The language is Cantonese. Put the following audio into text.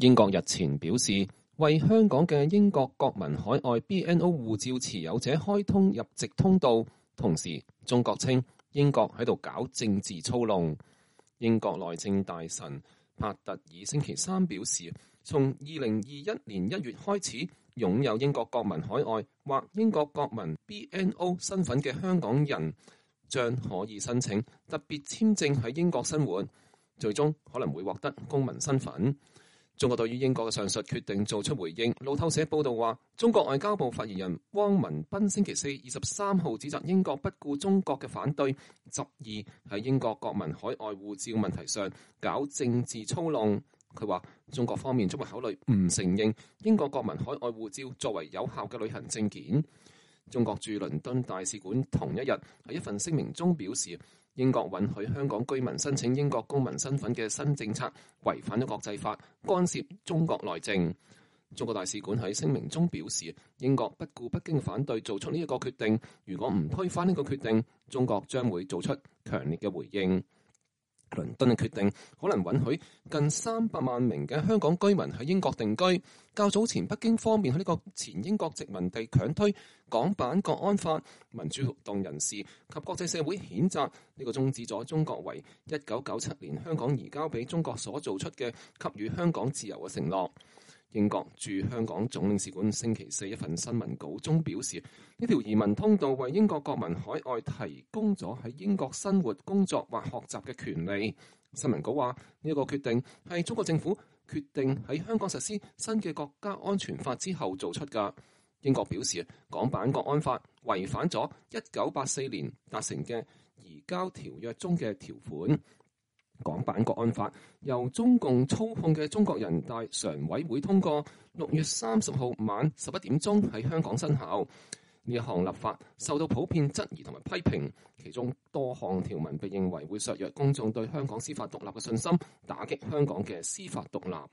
英國日前表示，為香港嘅英國國民海外 BNO 護照持有者開通入籍通道，同時中國稱英國喺度搞政治操弄。英國內政大臣帕特爾星期三表示，從2021年1月開始，擁有英國國民海外或英國國民 BNO 身份嘅香港人將可以申請特別簽證喺英國生活，最終可能會獲得公民身份。中國對於英國嘅上述決定做出回應。路透社報道話，中國外交部發言人汪文斌星期四23號指責英國不顧中國嘅反對，執意喺英國國民海外護照問題上搞政治操弄。佢話中國方面將會考慮唔承認英國國民海外護照作為有效嘅旅行證件。中國駐倫敦大使館同一日喺一份聲明中表示，英國允許香港居民申請英國公民身份嘅新政策違反咗國際法，干涉中國內政。中國大使館喺聲明中表示，英國不顧北京反對做出呢一個決定，如果唔推翻呢個決定，中國將會做出強烈嘅回應。倫敦嘅決定可能允許近300萬名嘅香港居民喺英國定居。較早前北京方面喺呢個前英國殖民地強推港版國安法，民主活動人士及國際社會譴責呢個終止咗中國為1997年香港移交俾中國所做出嘅給予香港自由嘅承諾。英國駐香港總領事館星期四一份新聞稿中表示，呢條移民通道為英國國民海外提供咗喺英國生活、工作或學習嘅權利。新聞稿話，呢一個決定係中國政府決定喺香港實施新嘅國家安全法之後做出㗎。英國表示，港版國安法違反咗1984年達成嘅移交條約中嘅條款。港版國安法由中共操控嘅中國人大常委會通過，6月30號晚11點鐘喺香港生效。呢一項立法受到普遍質疑同埋批評，其中多項條文被認為會削弱公眾對香港司法獨立嘅信心，打擊香港嘅司法獨立。